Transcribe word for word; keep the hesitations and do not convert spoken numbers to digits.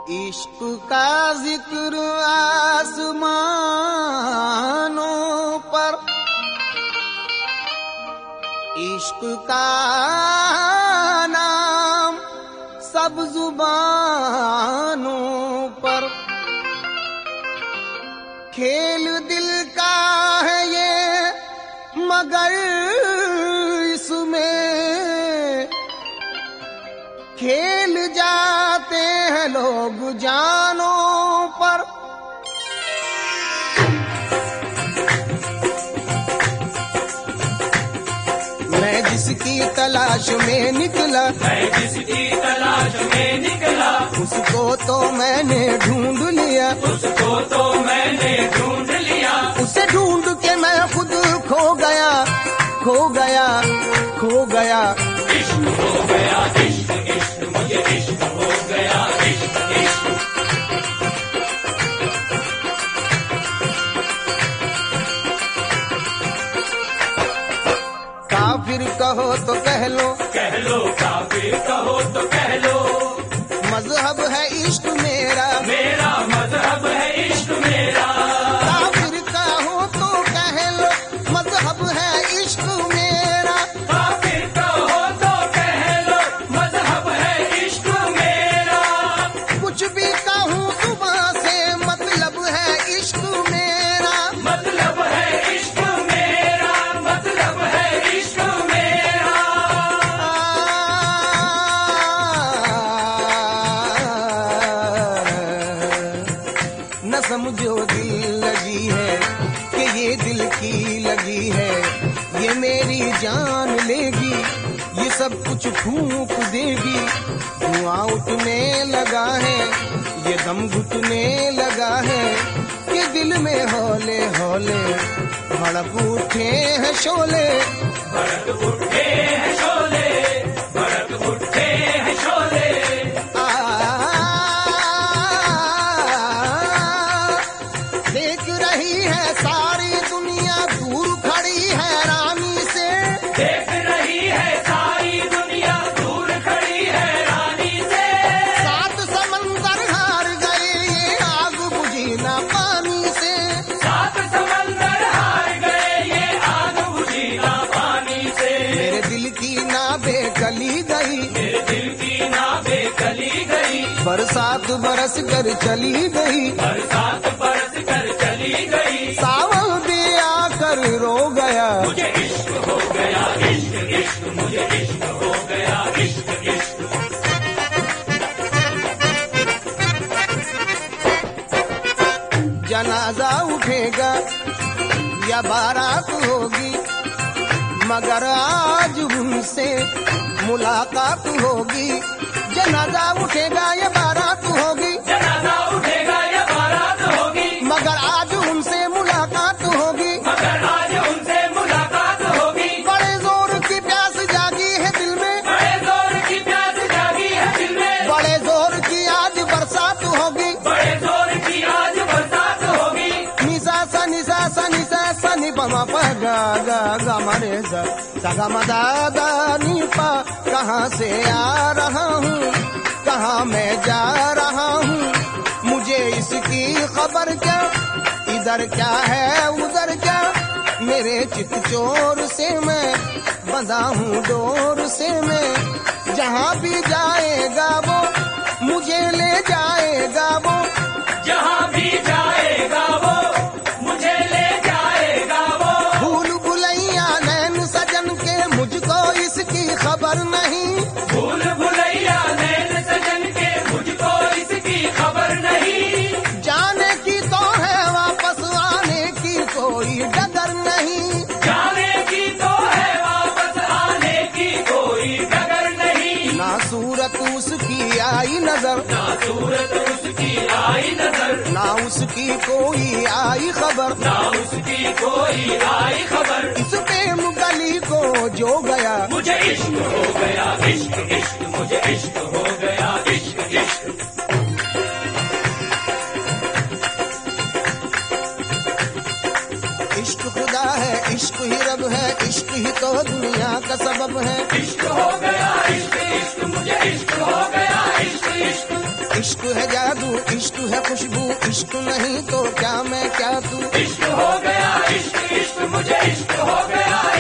इश्क का जिक्र आसमानों पर, इश्क का नाम सब जुबानों पर। खेल दिल का है ये मगर इसमें खेल जाते हैं लोग जानों पर। मैं जिसकी तलाश में निकला, मैं जिसकी तलाश में निकला, उसको तो मैंने ढूंढ लिया, उसको तो मैंने ढूंढ लिया। उसे ढूंढ के मैं खुद खो गया, खो गया, खो गया। इश्क हो गया, इश्क इश्क मुझे इश्क हो गया, इश्क इश्क। काफिर कहो तो कह लो, कह लो काफिर कहो तो कह लो, मजहब है इश्क मेरा, मेरा मजहब है इश्क मेरा। काफिर कहो तो कह लो, मजहब है इश्क मेरा। काफिर कहो तो कह लो, मजहब है इश्क मेरा। कुछ भी कहूँ सुबह से मतलब है इश्क मेरा, मतलब है इश्क मेरा, मतलब है इश्क मेरा। न समझो दिल लगी है कि ये दिल की लगी है, ये मेरी जान लेगी, ये सब कुछ फूंक देगी। धुआं उठने लगा है, ये दम घुटने लगा है, कि दिल में हौले हौले भड़क उठे हैं शोले। भड़क उठे हैं शोले, भड़क उठे हैं शोले। आ, देख रही है सारी दुनिया दूर खड़ी है रानी से, देख रही है सारी दुनिया दूर खड़ी है रानी से। सात समंदर हार गए ये आग बुझी ना पानी से। सात समंदर हार गए ये आग बुझी ना पानी से। मेरे दिल की नाबे कली गई, मेरे दिल की नाबे कली गई, बरसात बरस कर चली गई, बरसात बरस कर चली गई। सावन भी आकर रो गया। मुझे इश्क हो गया, इश्क इश्क मुझे इश्क हो गया, इश्क इश्क। जनाजा उठेगा या बारात होगी, मगर आज उनसे मुलाकात होगी। जनाजा उठेगा या बारात होगी, जनाजा उठेगा या बारात होगी, मगर आज उनसे मुलाकात होगी। मगर आज उनसे मुलाकात होगी। बड़े जोर की प्यास जागी है दिल में, बड़े जोर की प्यास जागी है दिल में, बड़े जोर की आज बरसात होगी। बड़े जोर की आज बरसात होगी। निसा सा निसा सा निसा सा नि प म प गा गा गा म रे सा सा गा म दा दा नि पा। कहाँ से आ रहा हूँ, कहाँ मैं जा रहा हूँ, मुझे इसकी खबर क्या, इधर क्या है उधर क्या। मेरे चित चोर से मैं बंधा हूँ डोर से मैं, जहाँ भी जाएगा वो मुझे ले जाएगा वो। जहाँ भी जाएगा वो मुझे ले जाएगा वो। भूल भुलैया नैन सजन के मुझको इसकी खबर नहीं, भूल भुलैया नैन सजन के मुझको इसकी खबर नहीं। जाने की तो है वापस आने की कोई डगर नहीं। जाने की तो है वापस आने की कोई डगर नहीं। ना सूरत उसकी आई नजर, ना सूरत उसकी आई नजर, ना उसकी कोई आई खबर। ना उसकी कोई आई खबर। इस प्रेम गली को जो गया, मुझे इश्क हो गया, इश्क इश्क मुझे इश्क हो गया, इश्क इश्क। इश्क खुदा है, इश्क ही रब है, इश्क ही तो दुनिया का सबब है। इश्क हो गया, इश्क इश्क मुझे इश्क हो गया, इश्क इश्क। इश्क है जादू, इश्क है खुशबू, इश्क नहीं तो क्या मैं क्या तू। इश्क हो गया इश्क इश्क मुझे इश्क हो गया